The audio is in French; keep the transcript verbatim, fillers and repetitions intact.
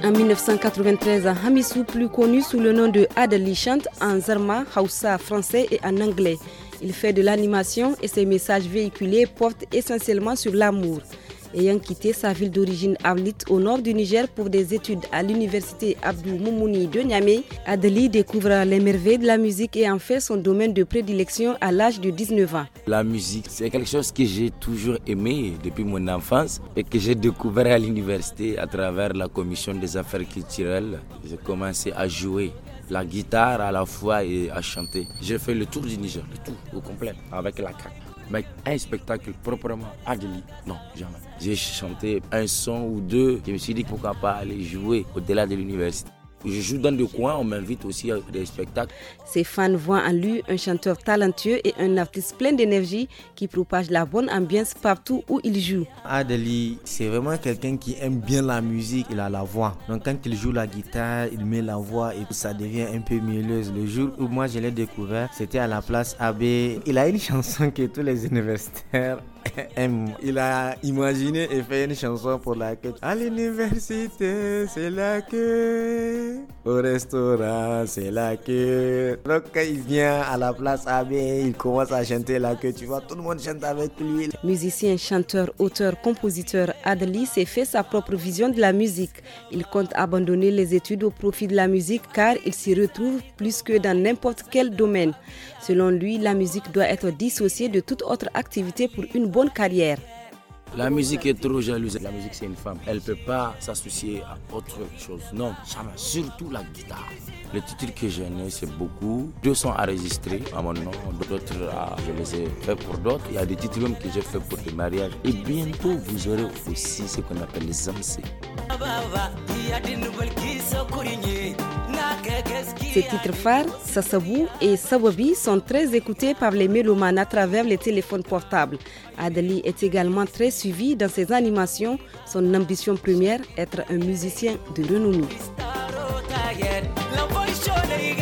en dix-neuf cent quatre-vingt-treize, Hamissou, plus connu sous le nom de Adali, chante en zarma, hausa, français et en anglais. Il fait de l'animation et ses messages véhiculés portent essentiellement sur l'amour. Ayant quitté sa ville d'origine Arlit au nord du Niger pour des études à l'université Abdou Moumouni de Niamey, Adali découvre les merveilles de la musique et en fait son domaine de prédilection à l'âge de dix-neuf ans. La musique, c'est quelque chose que j'ai toujours aimé depuis mon enfance et que j'ai découvert à l'université à travers la commission des affaires culturelles. J'ai commencé à jouer la guitare à la fois et à chanter. J'ai fait le tour du Niger, le tout au complet, avec la carte. Mais un spectacle proprement Adali, non, jamais. J'ai chanté un son ou deux, je me suis dit pourquoi pas aller jouer au-delà de l'université. Je joue dans des coins, on m'invite aussi à des spectacles. Ses fans voient en lui un chanteur talentueux et un artiste plein d'énergie qui propage la bonne ambiance partout où il joue. Adali, c'est vraiment quelqu'un qui aime bien la musique, il a la voix. Donc quand il joue la guitare, il met la voix et ça devient un peu mielleuse. Le jour où moi je l'ai découvert, c'était à la place A B. Il a une chanson que tous les universitaires aiment. Il a imaginé et fait une chanson pour laquelle à l'université, c'est la queue. Au restaurant, c'est la queue. Donc quand il vient à la place A B, il commence à chanter la queue. Tu vois, tout le monde chante avec lui. Musicien, chanteur, auteur, compositeur, Adali s'est fait sa propre vision de la musique. Il compte abandonner les études au profit de la musique car il s'y retrouve plus que dans n'importe quel domaine. Selon lui, la musique doit être dissociée de toute autre activité pour une bonne carrière. La musique est trop jalouse. La musique, c'est une femme. Elle ne peut pas s'associer à autre chose. Non, jamais. Surtout la guitare. Les titres que j'ai nés, c'est beaucoup. Deux sont enregistrés à mon nom, d'autres, je les ai faits pour d'autres. Il y a des titres même que j'ai faits pour des mariages. Et bientôt, vous aurez aussi ce qu'on appelle les amcés. Ces titres phares, Sassabou et Sawabi, sont très écoutés par les mélomanes à travers les téléphones portables. Adali est également très suivi dans ses animations. Son ambition première, être un musicien de renommée.